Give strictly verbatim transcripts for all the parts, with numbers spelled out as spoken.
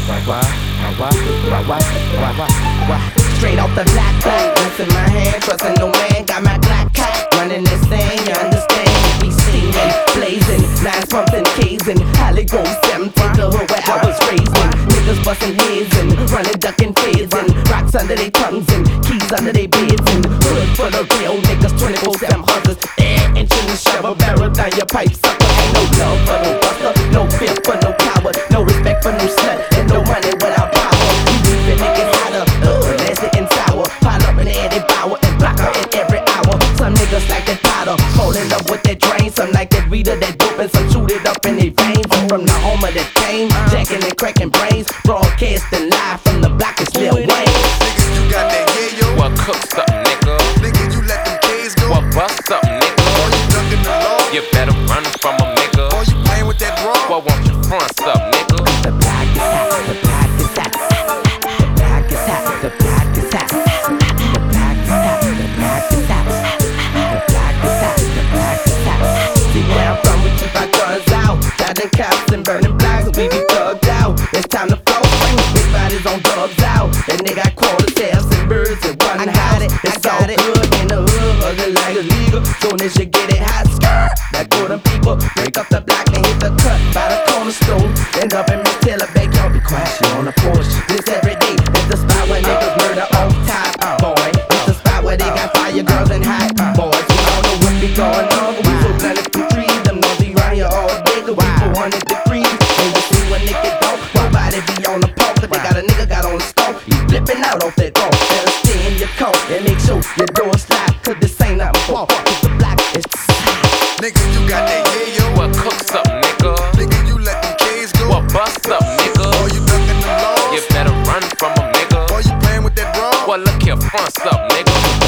why, why, why, why, why, why, why? Straight off the black black, guns in my hand, trusting no man. Got my black cat running this thing, you understand? We steaming, blazing, nines pumping, casing. Holly Grove seven, take the hood where I was raising. Niggas busting heads and running, ducking feds and rocks under their tongues and keys under their beds and hood for the real niggas, twenty-four seven hustlers. Air inching the shovel barrel down your pipe, sucker. Ain't no love for no buster, no fear for no coward, no respect for no slut, and no money without power. You beefing niggas hotter, ugh, nasty and sour. Pile up in the air, they power and block her in every hour. Some niggas like that powder, holding up with that drain. Some like that reader, that dope, and some shoot it up in their veins. From the home of that fame, jacking and cracking brains, broadcasting live from the block is Lil Wayne. Niggas, you got that yeah, yo. Well, cook something, nigga. Nigga, you let them K's go. Well, bust something, nigga. Or you ducking the law. You better run from a nigga. Or you playing with that raw. Well, won't you front something, nigga? The block is hot, the block is hot. The block is hot, the block is hot. The block is hot, the block is hot. The block is hot, the block is hot. See where I'm from, we keep our guns out. Dodging cops and burning blocks, we be thugged out. It's time to flow, big bodies on dubs out. That nigga got quarter tails and birds and one house. It's all good in the hood, hustle like illegal. Soon as you get it hot, skirt. That go them people, break up the block and hit the cut by the cornerstone. End up in Miss Taylor, beg y'all be quiet, she on the porch. This every day, it's the spot where niggas murder on top, boy. It's the spot where they got fire girls and hot boys. We don't know what be going on, but we so blended through trees. Them know be round here all day, cause we four hundred degrees. And you see when niggas don't, nobody be on the pole, cause they got a nigga got on the stove. You flipping out off that rope, better stay in your coat and make sure your door slide, cause this ain't nothing for. Cause the block is Nigga, you got that yeah, yo. Well, cook something, nigga. Nigga, you let them K's go. Well, bust something, nigga. Or you ducking the law. You better run from a nigga. Or you playing with that raw. Well, look here, front something, nigga.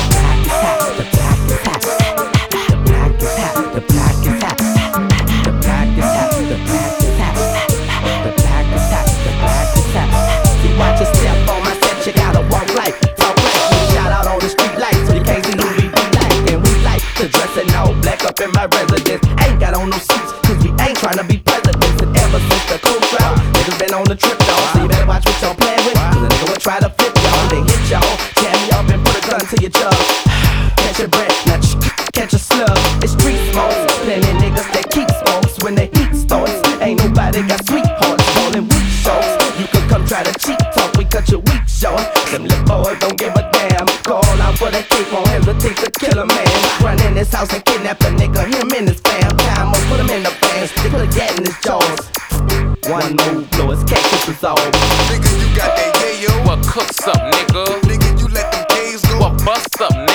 The block is hot, the block is hot. The block is hot, the block is hot. The block is hot, the block is hot. The block is hot, the block is hot. See, watch your step on my set, you gotta walk right, talk right. We shout out on the street lights, so you can't see who we be like. And we like to dress in all black up in my residence. Ain't got on no suits, cause we ain't tryna be presidents. And ever since the cool crowd, niggas been on the trip, y'all. So you better watch what y'all playing with, cause a nigga will try to flip y'all. Then hit y'all, tear me up and put a gun to your chub. Catch your breath, now catch a slug. It's street smokes, plenty niggas that keep smokes when the heat starts. Ain't nobody got sweethearts, rolling weak shorts. You can come try to cheat talk, we cut your weak short. Them little boys don't give a damn. Call out for the cake, won't hesitate to kill a man. Run in this house and kidnap a nigga, him and his fam. Time up, put him in the van, stick a gat in his jaws. One move, blow his cactus is all. Nigga, you got that yeah, yo. Well, cook something, nigga. Nigga, you let them K's go. Well, bust something,